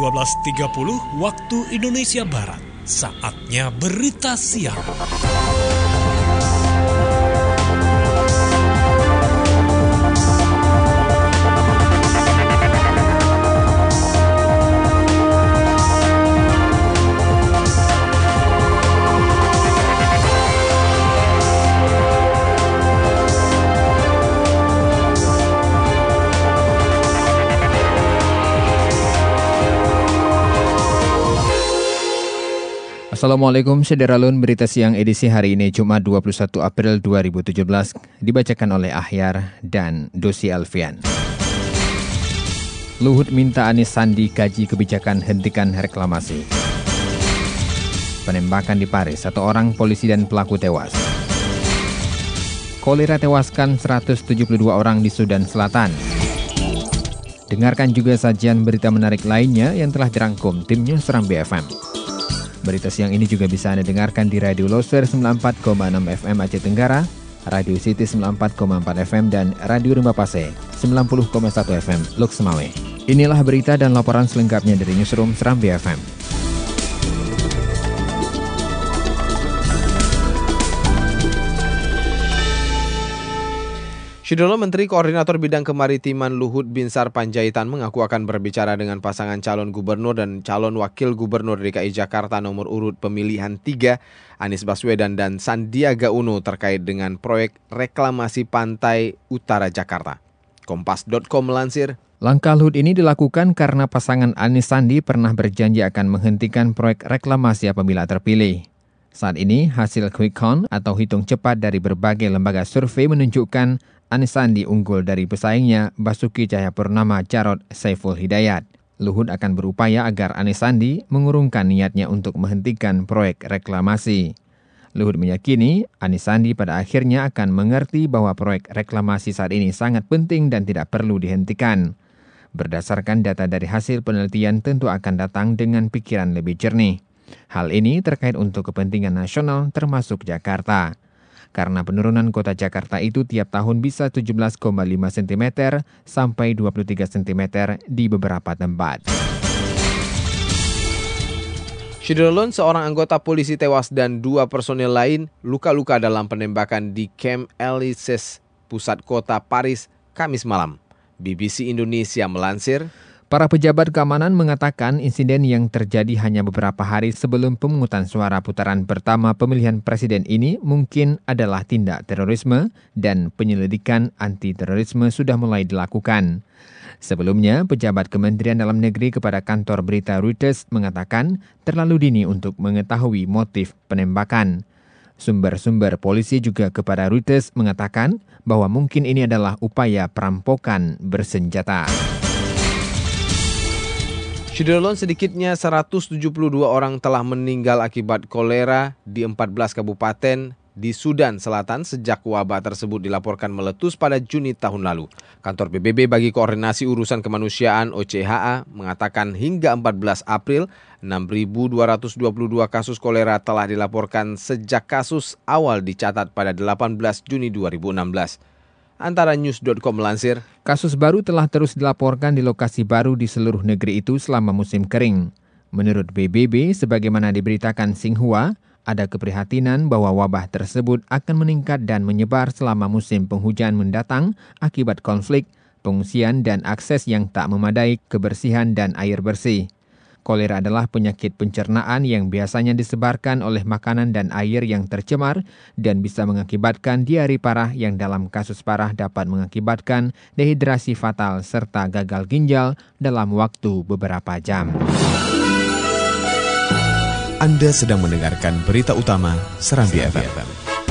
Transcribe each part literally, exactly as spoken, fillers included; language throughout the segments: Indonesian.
dua belas tiga puluh waktu Indonesia Barat. Saatnya berita siang. Assalamualaikum Sederalun, berita siang edisi hari ini Jumat dua puluh satu April dua ribu tujuh belas dibacakan oleh Ahyar dan Dosi Alfian. Luhut minta Anies Sandi kaji kebijakan hentikan reklamasi. Penembakan di Paris, satu orang polisi dan pelaku tewas. Kolera tewaskan seratus tujuh puluh dua orang di Sudan Selatan. Dengarkan juga sajian berita menarik lainnya yang telah dirangkum tim Newsroom B F M. Berita siang ini juga bisa Anda dengarkan di Radio Loser sembilan puluh empat koma enam F M Aceh Tenggara, Radio City sembilan puluh empat koma empat F M, dan Radio Rimba Pase sembilan puluh koma satu F M Lok Semawe. Inilah berita dan laporan selengkapnya dari Newsroom Serambi F M. Syedolo Menteri Koordinator Bidang Kemaritiman Luhut Binsar Panjaitan mengaku akan berbicara dengan pasangan calon gubernur dan calon wakil gubernur D K I Jakarta nomor urut pemilihan tiga, Anies Baswedan dan Sandiaga Uno terkait dengan proyek reklamasi pantai utara Jakarta. Kompas titik com melansir. Langkah Luhut ini dilakukan karena pasangan Anies Sandi pernah berjanji akan menghentikan proyek reklamasi apabila terpilih. Saat ini, hasil quick count atau hitung cepat dari berbagai lembaga survei menunjukkan Anies Sandi unggul dari pesaingnya Basuki Cahayapurnama Jarod Saiful Hidayat. Luhut akan berupaya agar Anies Sandi mengurungkan niatnya untuk menghentikan proyek reklamasi. Luhut meyakini Anies Sandi pada akhirnya akan mengerti bahwa proyek reklamasi saat ini sangat penting dan tidak perlu dihentikan. Berdasarkan data dari hasil penelitian tentu akan datang dengan pikiran lebih jernih. Hal ini terkait untuk kepentingan nasional termasuk Jakarta. Karena penurunan kota Jakarta itu tiap tahun bisa tujuh belas koma lima sentimeter sampai dua puluh tiga sentimeter di beberapa tempat. Syedolon, seorang anggota polisi tewas dan dua personel lain luka-luka dalam penembakan di Camp Élysées, pusat kota Paris, Kamis malam. B B C Indonesia melansir. Para pejabat keamanan mengatakan insiden yang terjadi hanya beberapa hari sebelum pemungutan suara putaran pertama pemilihan presiden ini mungkin adalah tindak terorisme dan penyelidikan anti-terorisme sudah mulai dilakukan. Sebelumnya, pejabat Kementerian Dalam Negeri kepada kantor berita Reuters mengatakan terlalu dini untuk mengetahui motif penembakan. Sumber-sumber polisi juga kepada Reuters mengatakan bahwa mungkin ini adalah upaya perampokan bersenjata. Syedolon, sedikitnya seratus tujuh puluh dua orang telah meninggal akibat kolera di empat belas kabupaten di Sudan Selatan sejak wabah tersebut dilaporkan meletus pada Juni tahun lalu. Kantor P B B bagi Koordinasi Urusan Kemanusiaan O C H A mengatakan hingga empat belas April, enam ribu dua ratus dua puluh dua kasus kolera telah dilaporkan sejak kasus awal dicatat pada delapan belas Juni dua ribu enam belas. Antara news titik com melansir. Kasus baru telah terus dilaporkan di lokasi baru di seluruh negeri itu selama musim kering. Menurut P B B, sebagaimana diberitakan Xinhua, ada keprihatinan bahwa wabah tersebut akan meningkat dan menyebar selama musim penghujan mendatang akibat konflik, pengungsian dan akses yang tak memadai kebersihan dan air bersih. Kolera adalah penyakit pencernaan yang biasanya disebarkan oleh makanan dan air yang tercemar dan bisa mengakibatkan diare parah yang dalam kasus parah dapat mengakibatkan dehidrasi fatal serta gagal ginjal dalam waktu beberapa jam. Anda sedang mendengarkan berita utama Serambi F M.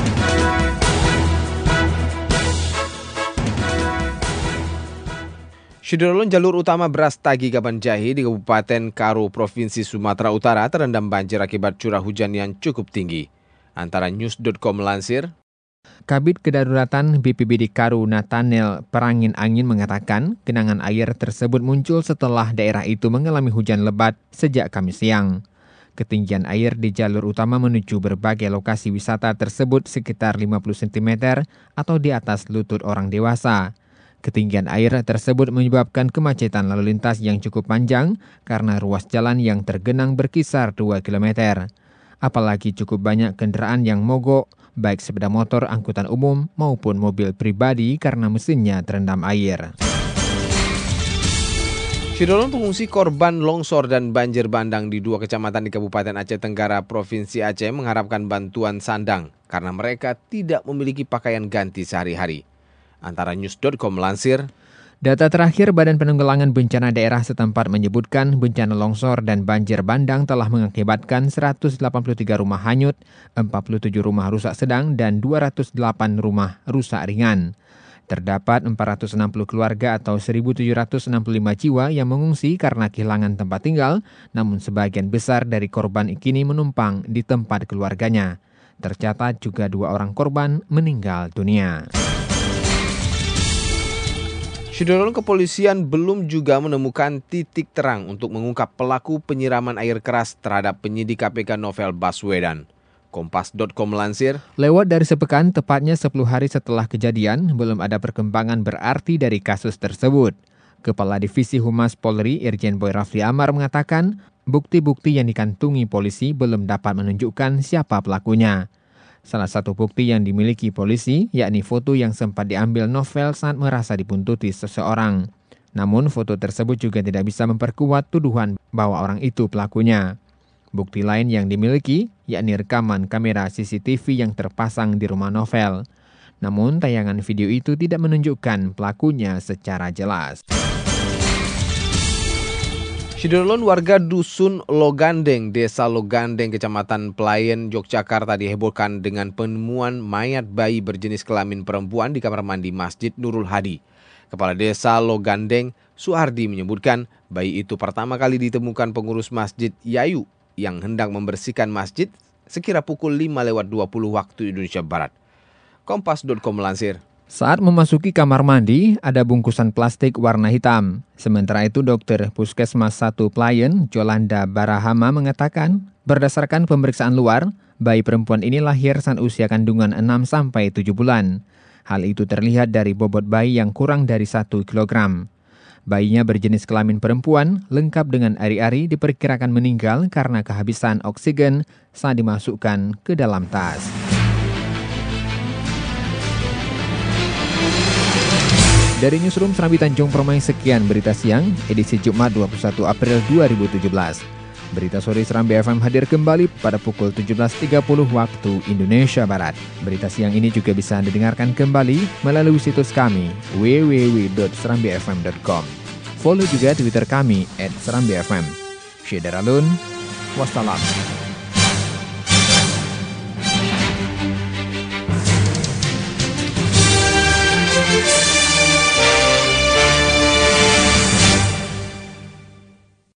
Syedolon, jalur utama Beras Tagi Kabanjahi di Kabupaten Karo, Provinsi Sumatera Utara terendam banjir akibat curah hujan yang cukup tinggi. Antara news titik com melansir. Kabid Kedaruratan B P B D Karo Nathaniel Perangin Angin mengatakan genangan air tersebut muncul setelah daerah itu mengalami hujan lebat sejak Kamis siang. Ketinggian air di jalur utama menuju berbagai lokasi wisata tersebut sekitar lima puluh sentimeter atau di atas lutut orang dewasa. Ketinggian air tersebut menyebabkan kemacetan lalu lintas yang cukup panjang karena ruas jalan yang tergenang berkisar dua kilometer. Apalagi cukup banyak kendaraan yang mogok, baik sepeda motor, angkutan umum, maupun mobil pribadi karena mesinnya terendam air. Syedolon pengungsi korban longsor dan banjir bandang di dua kecamatan di Kabupaten Aceh Tenggara, Provinsi Aceh mengharapkan bantuan sandang karena mereka tidak memiliki pakaian ganti sehari-hari. Antara news dot com melansir, data terakhir Badan Penanggulangan Bencana Daerah setempat menyebutkan bencana longsor dan banjir bandang telah mengakibatkan seratus delapan puluh tiga rumah hanyut, empat puluh tujuh rumah rusak sedang, dan dua ratus delapan rumah rusak ringan. Terdapat empat ratus enam puluh keluarga atau seribu tujuh ratus enam puluh lima jiwa yang mengungsi karena kehilangan tempat tinggal, namun sebagian besar dari korban kini menumpang di tempat keluarganya. Tercatat juga dua orang korban meninggal dunia. Syedolon kepolisian belum juga menemukan titik terang untuk mengungkap pelaku penyiraman air keras terhadap penyidik K P K Novel Baswedan. Kompas dot com melansir, lewat dari sepekan, tepatnya sepuluh hari setelah kejadian, belum ada perkembangan berarti dari kasus tersebut. Kepala Divisi Humas Polri, Irjen Boy Rafli Amar mengatakan, bukti-bukti yang dikantungi polisi belum dapat menunjukkan siapa pelakunya. Salah satu bukti yang dimiliki polisi, yakni foto yang sempat diambil Novel saat merasa dibuntuti seseorang. Namun foto tersebut juga tidak bisa memperkuat tuduhan bahwa orang itu pelakunya. Bukti lain yang dimiliki, yakni rekaman kamera C C T V yang terpasang di rumah Novel. Namun tayangan video itu tidak menunjukkan pelakunya secara jelas. Syedolon warga Dusun Logandeng, Desa Logandeng, Kecamatan Pelayan, Yogyakarta dihebohkan dengan penemuan mayat bayi berjenis kelamin perempuan di kamar mandi Masjid Nurul Hadi. Kepala Desa Logandeng, Suhardi menyebutkan bayi itu pertama kali ditemukan pengurus Masjid Yayu yang hendak membersihkan masjid sekira pukul lima lewat dua puluh waktu Indonesia Barat. Kompas dot com melansir, saat memasuki kamar mandi, ada bungkusan plastik warna hitam. Sementara itu, dokter Puskesmas satu Pelayan, Jolanda Barahama mengatakan, berdasarkan pemeriksaan luar, bayi perempuan ini lahir saat usia kandungan enam sampai tujuh bulan. Hal itu terlihat dari bobot bayi yang kurang dari satu kilogram. Bayinya berjenis kelamin perempuan, lengkap dengan ari-ari, diperkirakan meninggal karena kehabisan oksigen saat dimasukkan ke dalam tas. Dari Newsroom Serambi Tanjung Permai, sekian berita siang, edisi Jumat dua puluh satu April dua ribu tujuh belas. Berita sore Serambi F M hadir kembali pada pukul tujuh belas tiga puluh waktu Indonesia Barat. Berita siang ini juga bisa didengarkan kembali melalui situs kami w w w dot serambi f m dot com. Follow juga Twitter kami at serambi f m. Syederalun, wassalam.